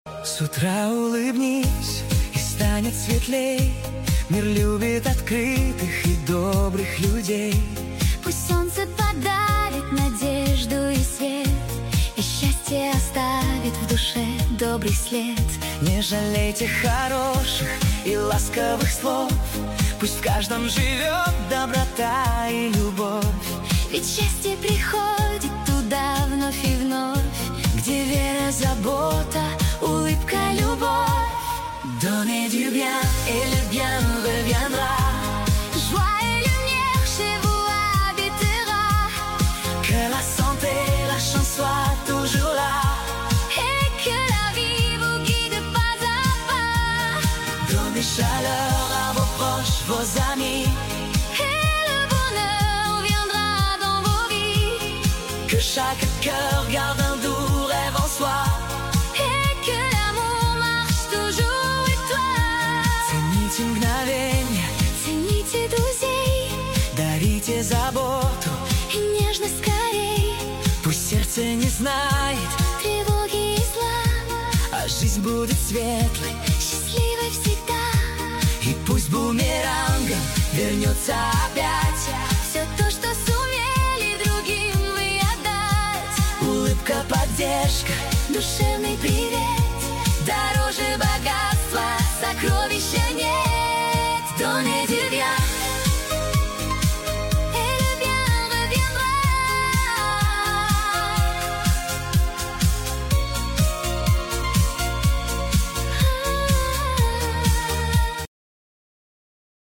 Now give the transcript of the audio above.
С утра улыбнись, и станет светлей. Мир любит открытых и добрых людей. Пусть солнце подарит надежду и свет, и счастье оставит в душе добрый след. Не жалейте хороших и ласковых слов, пусть в каждом живет доброта и любовь. Ведь счастье приходит туда вновь и вновь, где вера, забота, улыбка, любовь. Donnez du bien et le bien reviendra. Joie et lumière chez vous habitera. Que la santé, la chance soient toujours là. Et que la vie vous guide pas à pas. Donnez chaleur à vos proches, vos amis. Et le bonheur viendra dans vos vies. Que chaque cœur garde un doux rêve en soi. Et que l'amour marche toujours et toi. Цените мгновенья, Цените друзей дарите заботу. и нежность скорей. Пусть сердце не знает, Тревоги и зла, а жизнь будет светлой. счастливой всегда. И пусть бумерангом вернется опять Все то, что сумели другим вы отдать. улыбка, поддержка, Душе